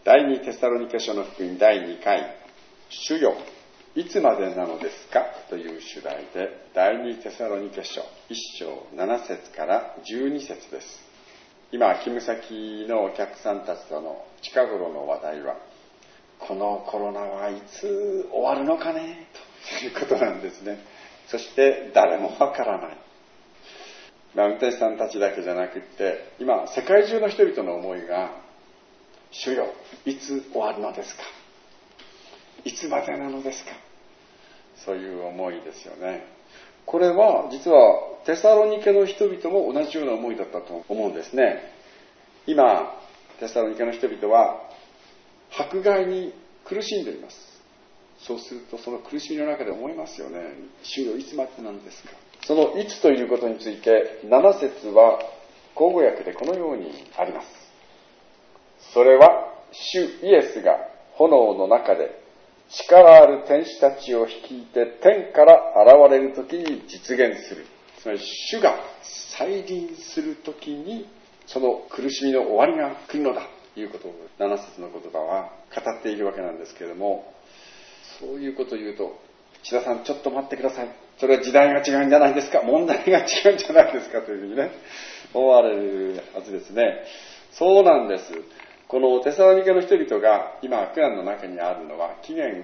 第二テサロニケ書の福音第2回、主よ、いつまでなのですかという主題で、第二テサロニケ書1章7節から12節です。今、勤務先のお客さんたちとの近頃の話題は、このコロナはいつ終わるのかねということなんですね。そして誰もわからない。運転手さんたちだけじゃなくって、今世界中の人々の思いが、主よ、いつ終わるのですか、いつまでなのですか、そういう思いですよね。これは実はテサロニケの人々も同じような思いだったと思うんですね。今テサロニケの人々は迫害に苦しんでいます。そうするとその苦しみの中で思いますよね。主よ、いつまでなんですか。そのいつということについて7節は口語訳でこのようにあります。それは主イエスが炎の中で力ある天使たちを率いて天から現れるときに実現する。つまり主が再臨するときにその苦しみの終わりが来るのだということを7節の言葉は語っているわけなんですけれども、そういうことを言うと、千田さんちょっと待ってください、それは時代が違うんじゃないですか、問題が違うんじゃないですかというふうにね思われるはずですね。そうなんです。このテサロニケの人々が今苦難の中にあるのは紀元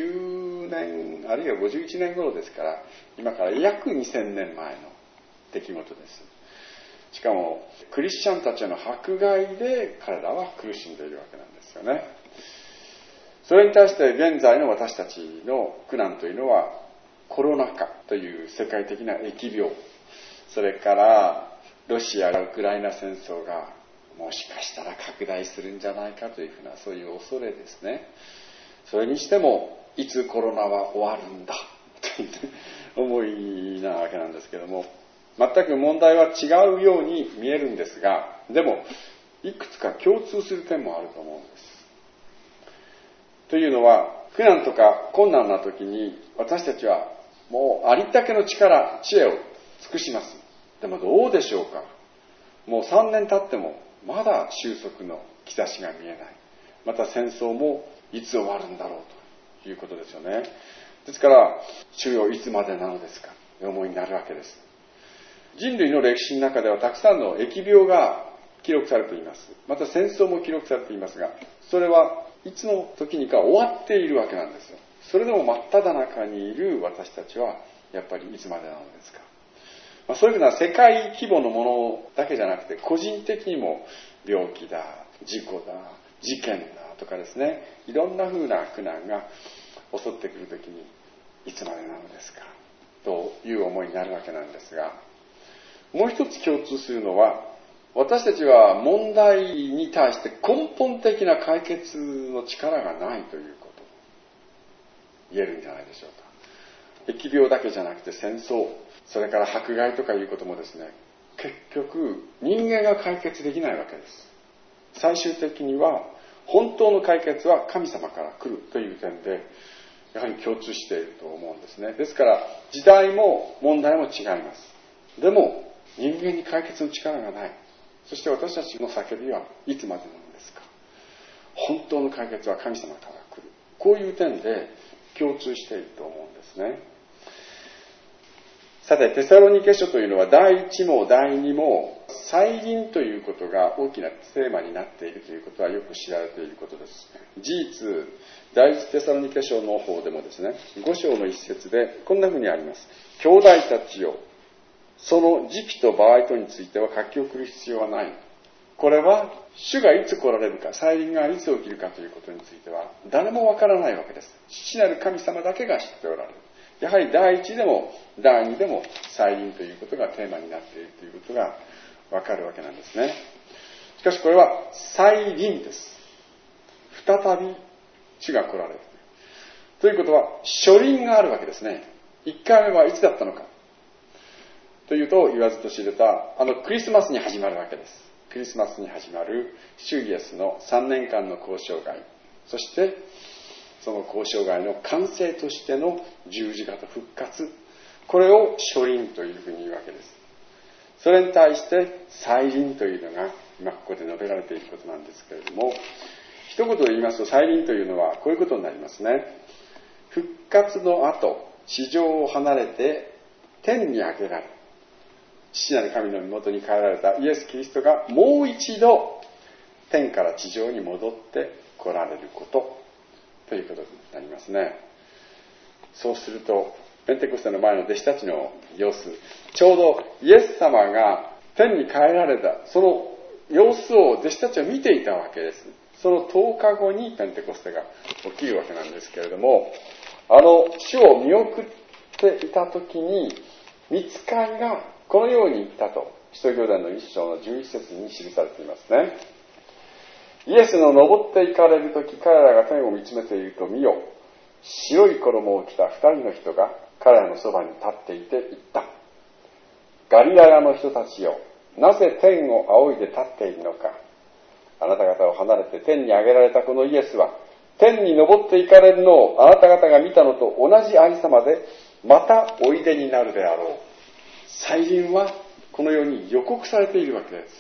50年あるいは51年頃ですから、今から約2000年前の出来事です。しかもクリスチャンたちの迫害で彼らは苦しんでいるわけなんですよね。それに対して現在の私たちの苦難というのはコロナ禍という世界的な疫病、それからロシア・ウクライナ戦争がもしかしたら拡大するんじゃないかというふうなそういう恐れですね。それにしてもいつコロナは終わるんだという思いなわけなんですけども、全く問題は違うように見えるんですが、でもいくつか共通する点もあると思うんです。というのは、苦難とか困難な時に私たちはもうありったけの力、知恵を尽くします。でもどうでしょうか。もう3年経ってもまだ収束の兆しが見えない。また戦争もいつ終わるんだろうということですよね。ですから、主よ、いつまでなのですかという思いになるわけです。人類の歴史の中ではたくさんの疫病が記録されています。また戦争も記録されていますが、それはいつの時にか終わっているわけなんですよ。それでも真っ只中にいる私たちはやっぱりいつまでなのですか。そういうふうな世界規模のものだけじゃなくて、個人的にも病気だ、事故だ、事件だとかですね、いろんなふうな苦難が襲ってくるときにいつまでなのですかという思いになるわけなんですが、もう一つ共通するのは、私たちは問題に対して根本的な解決の力がないということ言えるんじゃないでしょうか。疫病だけじゃなくて戦争、それから迫害とかいうこともですね、結局人間が解決できないわけです。最終的には本当の解決は神様から来るという点でやはり共通していると思うんですね。ですから時代も問題も違います。でも人間に解決の力がない。そして私たちの叫びはいつまでなのですか。本当の解決は神様から来る。こういう点で共通していると思うんですね。さて、テサロニケ書というのは第1も第2も再臨ということが大きなテーマになっているということはよく知られていることです。事実、第1テサロニケ書の方でもですね、5章の一節でこんなふうにあります。兄弟たちよ、その時期と場合とについては書き送る必要はない。これは主がいつ来られるか、再臨がいつ起きるかということについては誰もわからないわけです。父なる神様だけが知っておられる。やはり第一でも第二でも再臨ということがテーマになっているということがわかるわけなんですね。しかしこれは再臨です。再び主が来られる。ということは初臨があるわけですね。1回目はいつだったのかというと言わずと知れたクリスマスに始まるわけです。クリスマスに始まる主イエスの3年間の交渉外、そしてその交渉外の完成としての十字架と復活、これを初臨というふうに言うわけです。それに対して再臨というのが今ここで述べられていることなんですけれども、一一言で言いますと、再臨というのはこういうことになりますね。復活の後、地上を離れて天に上げられ、父なる神の身元に帰られたイエス・キリストがもう一度天から地上に戻って来られることということになりますね。そうするとペンテコステの前の弟子たちの様子、ちょうどイエス様が天に帰られたその様子を弟子たちは見ていたわけです。その10日後にペンテコステが起きるわけなんですけれども、主を見送っていた時に御使いがこのように言ったと、使徒行伝の1章の11節に記されていますね。イエスの登って行かれる時、彼らが天を見つめていると、見よ、白い衣を着た2人の人が彼らのそばに立っていて言った。ガリラヤの人たちよ、なぜ天を仰いで立っているのか。あなた方を離れて天に上げられたこのイエスは、天に登って行かれるのをあなた方が見たのと同じありさまで、またおいでになるであろう。再臨はこのように予告されているわけです。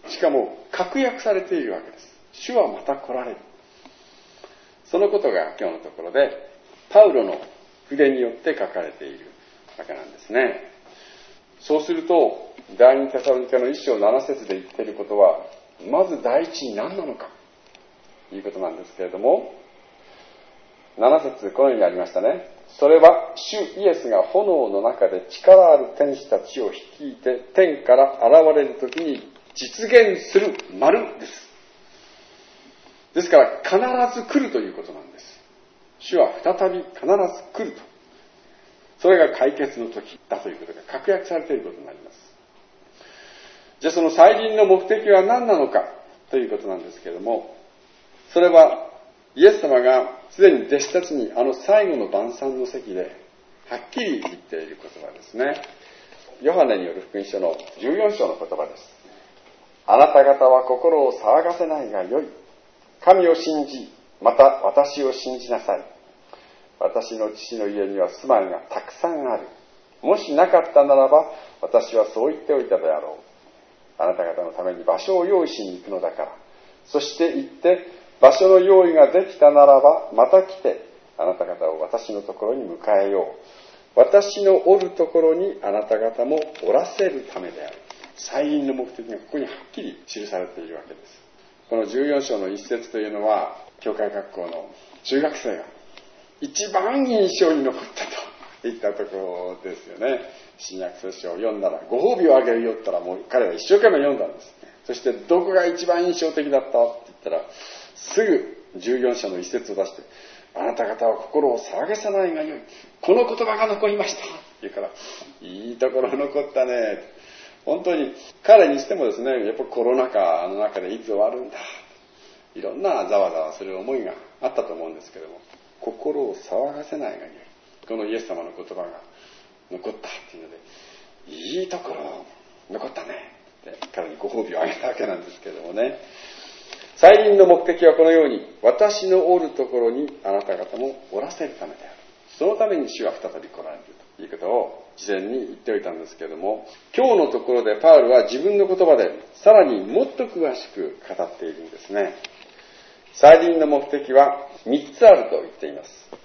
しかも確約されているわけです。主はまた来られる。そのことが今日のところでパウロの筆によって書かれているわけなんですね。そうすると第二テサロニケの1章7節で言っていることは、まず第一に何なのかということなんですけれども、7節このようにありましたね。それは主イエスが炎の中で力ある天使たちを率いて天から現れるときに実現する丸です。ですから必ず来るということなんです。主は再び必ず来ると。それが解決の時だということが確約されていることになります。じゃあその再臨の目的は何なのかということなんですけれども、それはイエス様がすでに弟子たちに最後の晩餐の席ではっきり言っている言葉ですね。ヨハネによる福音書の14章の言葉です。あなた方は心を騒がせないがよい。神を信じ、また私を信じなさい。私の父の家には住まいがたくさんある。もしなかったならば私はそう言っておいたであろう。あなた方のために場所を用意しに行くのだから。そして行って場所の用意ができたならばまた来てあなた方を私のところに迎えよう。私のおるところにあなた方もおらせるためである。再臨の目的がここにはっきり記されているわけです。この14章の一節というのは教会学校の中学生が一番印象に残ったといったところですよね。新約聖書を読んだらご褒美をあげるよって言ったらもう彼は一生懸命読んだんです。そしてどこが一番印象的だったって言ったらすぐ14章の一節を出して、あなた方は心を騒がせないがよい。この言葉が残りましたって言うから、いいところ残ったね。本当に彼にしてもですね、やっぱコロナ禍の中でいつ終わるんだ、いろんなざわざわする思いがあったと思うんですけども、心を騒がせないがよい。このイエス様の言葉が残ったっていうので、いいところ残ったねって彼にご褒美をあげたわけなんですけどもね。再臨の目的はこのように、私のおるところにあなた方もおらせるためである。そのために主は再び来られるということを事前に言っておいたんですけれども、今日のところでパウルは自分の言葉でさらにもっと詳しく語っているんですね。再臨の目的は3つあると言っています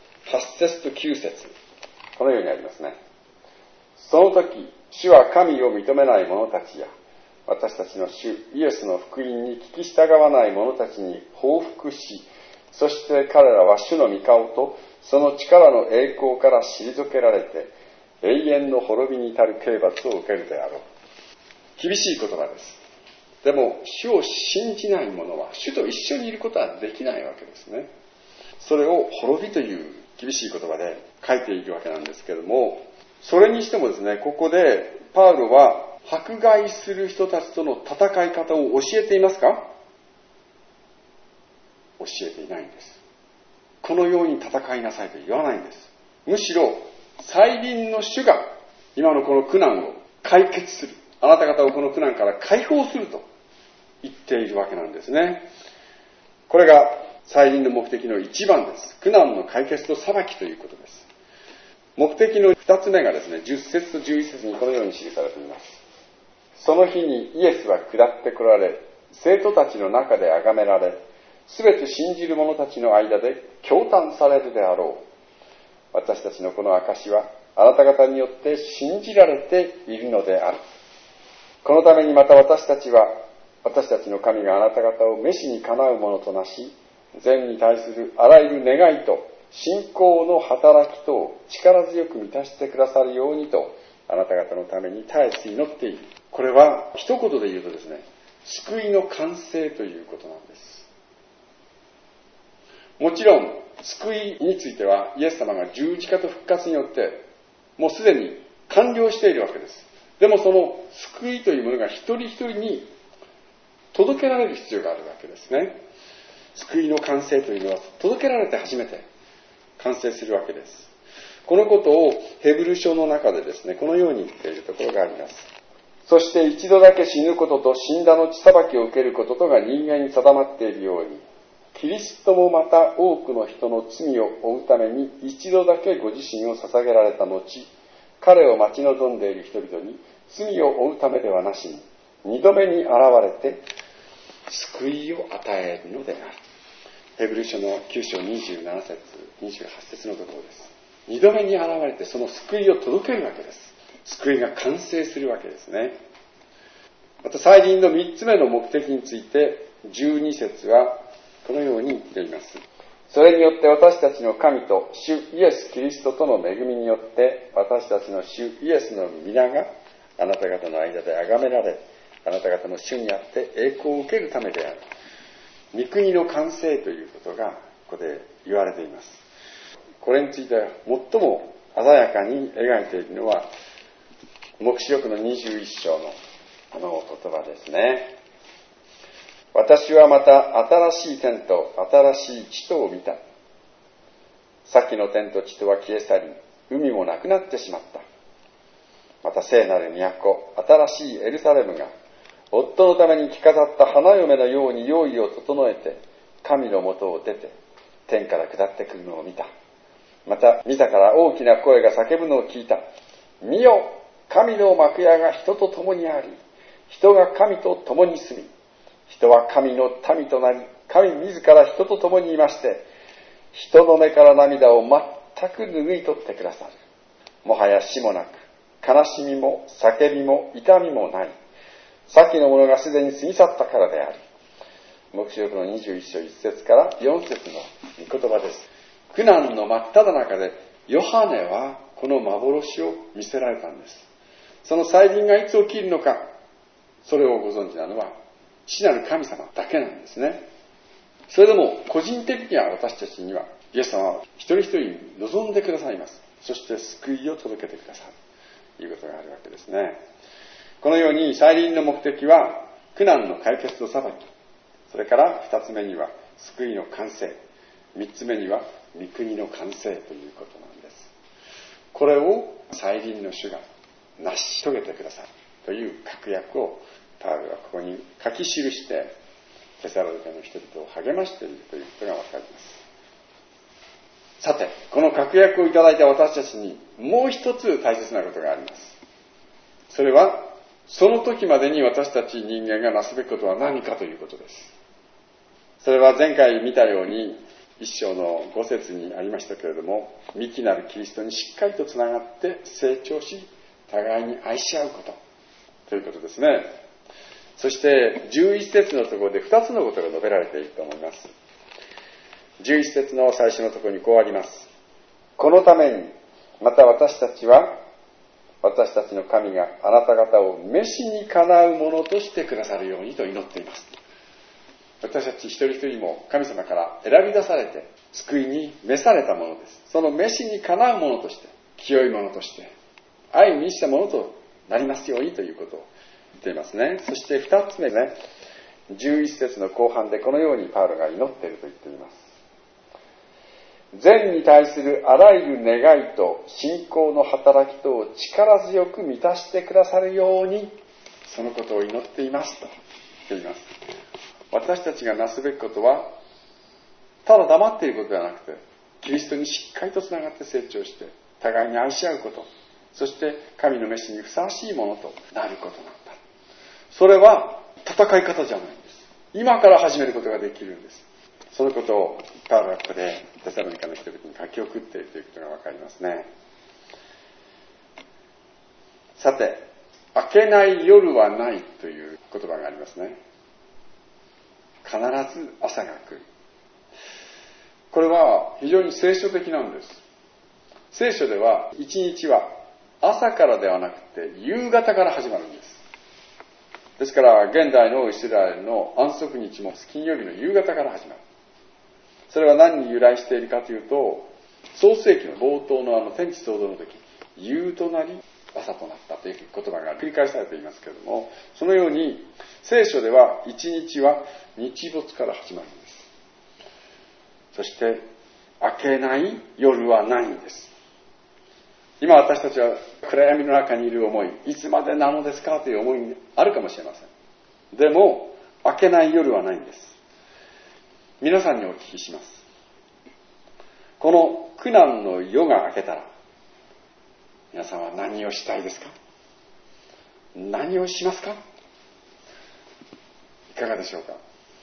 。8節と9節、このようにありますね。その時、主は神を認めない者たちや私たちの主イエスの福音に聞き従わない者たちに報復し、そして彼らは主の御顔とその力の栄光から退けられて永遠の滅びに至る刑罰を受けるであろう。厳しい言葉です。でも主を信じない者は主と一緒にいることはできないわけですね。それを滅びという厳しい言葉で書いているわけなんですけれども、それにしてもですね、ここでパウロは迫害する人たちとの戦い方を教えていますか？教えていないんです。このように戦いなさいと言わないんです。むしろ再臨の主が今のこの苦難を解決する、あなた方をこの苦難から解放すると言っているわけなんですね。これが再臨の目的の一番です。苦難の解決と裁きということです。目的の二つ目がですね、10節と11節にこのように記されています。その日にイエスは下って来られ、生徒たちの中で崇められ、 すべて信じる者たちの間で驚嘆されるであろう。私たちのこの証はあなた方によって信じられているのである。このためにまた私たちの神があなた方を召しにかなうものとなし、善に対するあらゆる願いと信仰の働きとを力強く満たしてくださるようにと、あなた方のために絶えず祈っている。これは一言で言うとですね、救いの完成ということなんです。もちろん救いについてはイエス様が十字架と復活によってもうすでに完了しているわけです。でもその救いというものが一人一人に届けられる必要があるわけですね。救いの完成というのは届けられて初めて完成するわけです。このことをヘブル書の中でですね、このように言っているところがあります。そして一度だけ死ぬことと死んだの血裁きを受けることとが人間に定まっているように、キリストもまた多くの人の罪を負うために一度だけご自身を捧げられた後、彼を待ち望んでいる人々に罪を負うためではなしに二度目に現れて救いを与えるのである。ヘブル書の9章27節28節のところです。二度目に現れてその救いを届けるわけです。救いが完成するわけですね。また再臨の3つ目の目的について12節はこのように言っています。それによって私たちの神と主イエス・キリストとの恵みによって私たちの主イエスの皆があなた方の間で崇められ、あなた方の主にあって栄光を受けるためである。御国の完成ということがここで言われています。これについて最も鮮やかに描いているのは黙示録の21章のこの言葉ですね。私はまた新しい天と新しい地とを見た。先の天と地とは消え去り、海もなくなってしまった。また聖なる都、新しいエルサレムが、夫のために着飾った花嫁のように用意を整えて、神のもとを出て、天から下ってくるのを見た。また、見たから大きな声が叫ぶのを聞いた。見よ、神の幕屋が人と共にあり、人が神と共に住み、人は神の民となり、神自ら人と共にいまして、人の目から涙を全く拭い取ってくださる。もはや死もなく、悲しみも叫びも痛みもない。先のものがすでに過ぎ去ったからである。黙示録の21章1節から4節の御言葉です。苦難の真っ只中でヨハネはこの幻を見せられたんです。その再臨がいつ起きるのか、それをご存知なのは父なる神様だけなんですね。それでも個人的には私たちにはイエス様は一人一人望んでくださいます。そして救いを届けてくださるということがあるわけですね。このように再臨の目的は苦難の解決と裁き、それから二つ目には救いの完成、三つ目には御国の完成ということなんです。これを再臨の主が成し遂げてくださるという確約をパウロはここに書き記してテサロニケの人々を励ましているということがわかります。さて、この確約をいただいた私たちにもう一つ大切なことがあります。それはその時までに私たち人間がなすべきことは何かということです。それは前回見たように一章の5節にありましたけれども、幹なるキリストにしっかりとつながって成長し、互いに愛し合うことということですね。そして11節のところで2つのことが述べられていると思います。11節の最初のところにこうあります。このためにまた私たちの神があなた方を召しにかなうものとしてくださるようにと祈っています。私たち一人一人も神様から選び出されて救いに召されたものです。その召しにかなうものとして、清いものとして、愛に満ちたものとなりますようにということを言っていますね。そして二つ目ね、11節の後半でこのようにパウロが祈っていると言っています。善に対するあらゆる願いと信仰の働きとを力強く満たしてくださるように、そのことを祈っていますと言っています。私たちがなすべきことは、ただ黙っていることではなくて、キリストにしっかりとつながって成長して、互いに愛し合うこと、そして神の召しにふさわしいものとなることなんだ。それは戦い方じゃないんです。今から始めることができるんです。 そのことをパウロはここでテサロニカの人々に書き送っているということがわかりますね。さて、明けない夜はないという言葉がありますね。必ず朝が来る。これは非常に聖書的なんです。聖書では一日は朝からではなくて夕方から始まるんです。ですから現代のイスラエルの安息日も金曜日の夕方から始まる。それは何に由来しているかというと、創世記の冒頭の天地創造の時、夕となり朝となったという言葉が繰り返されていますけれども、そのように聖書では一日は日没から始まるんです。そして明けない夜はないんです。今私たちは暗闇の中にいる思い、いつまでなのですかという思いにあるかもしれません。でも明けない夜はないんです。皆さんにお聞きします。この苦難の夜が明けたら、皆さんは何をしたいですか？何をしますか？いかがでしょうか？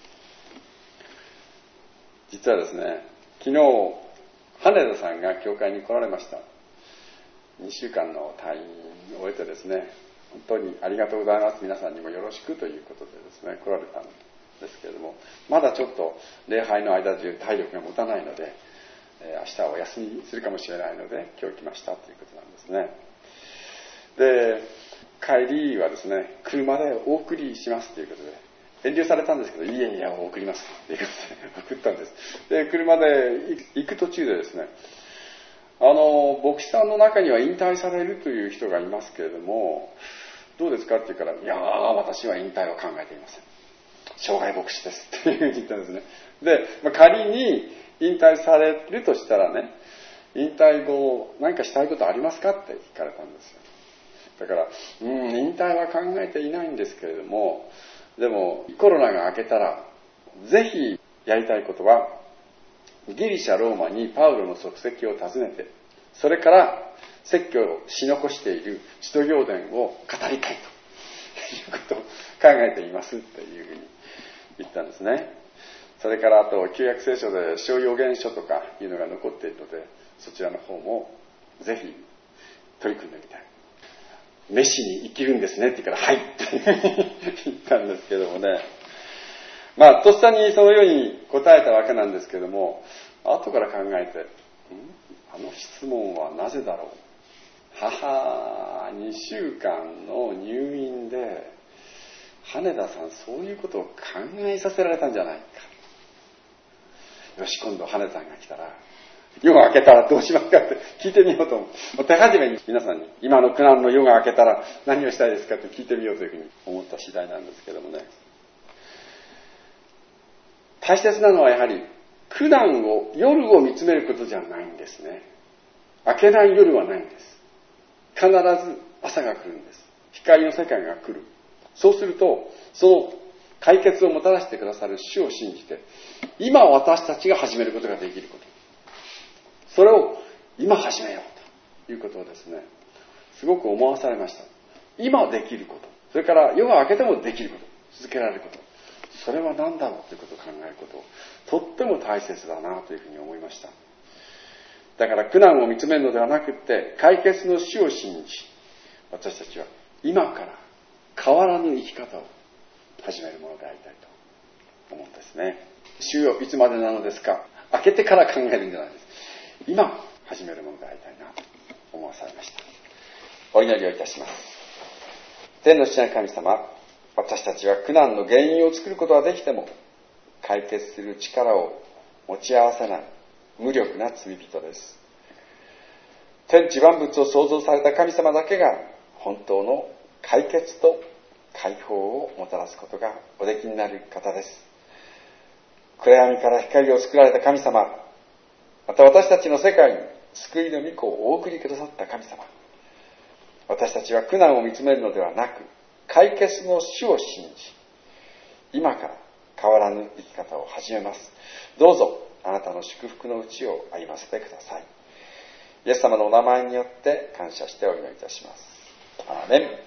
実はですね、昨日羽田さんが教会に来られました。2週間の退院を終えてですね、本当にありがとうございます、皆さんにもよろしくということでですね、来られたんですけれども、まだちょっと礼拝の間中体力が持たないので、明日はお休みするかもしれないので今日来ましたということなんですね。で、帰りはですね、車でお送りしますということで遠慮されたんですけど、いやいや送りますということで送ったんです。で、車で行く途中でですね、牧師さんの中には引退されるという人がいますけれども、どうですかって言うから、いや私は引退は考えていません、生涯牧師ですっていうふうに言ったんですね。で、仮に引退されるとしたらね、引退後何かしたいことありますかって聞かれたんですよ。だから引退は考えていないんですけれども、でもコロナが明けたらぜひやりたいことはギリシャローマにパウロの足跡を訪ねて、それから説教をし残している使徒行伝を語りたいということを考えていますというふうに言ったんですね。それからあと旧約聖書で小預言書とかいうのが残っているので、そちらの方もぜひ取り組んでみたい。メシに生きるんですねって言うから、はいって言ったんですけどもね、とっさにそのように答えたわけなんですけども、後から考えて、あの質問はなぜだろう。2週間の入院で羽田さんそういうことを考えさせられたんじゃないか。よし、今度羽田さんが来たら、夜が明けたらどうしますかって聞いてみようと思う。手始めに皆さんに今の苦難の夜が明けたら何をしたいですかって聞いてみようというふうに思った次第なんですけどもね。大切なのはやはり苦難を、夜を見つめることじゃないんですね。明けない夜はないんです。必ず朝が来るんです。光の世界が来る。そうするとその解決をもたらしてくださる主を信じて、今私たちが始めることができること、それを今始めようということをですね、すごく思わされました。今できること、それから夜が明けてもできること、続けられること、それは何だろうということを考えること、とっても大切だなというふうに思いました。だから苦難を見つめるのではなくって解決の主を信じ、私たちは今から変わらぬ生き方を始めるものでありたいと思うんですね。主よ、いつまでなのですか。明けてから考えるんじゃないです。今始めるものでありたいなと思わされました。お祈りをいたします。天の父なる神様、私たちは苦難の原因を作ることはできても解決する力を持ち合わせない無力な罪人です。天地万物を創造された神様だけが本当の解決と解放をもたらすことがおできになる方です。暗闇から光を作られた神様、また私たちの世界に救いの御子をお送りくださった神様、私たちは苦難を見つめるのではなく解決の主を信じ、今から変わらぬ生き方を始めます。どうぞあなたの祝福のうちを歩ませてください。イエス様のお名前によって感謝してお祈りいたします。アーメン。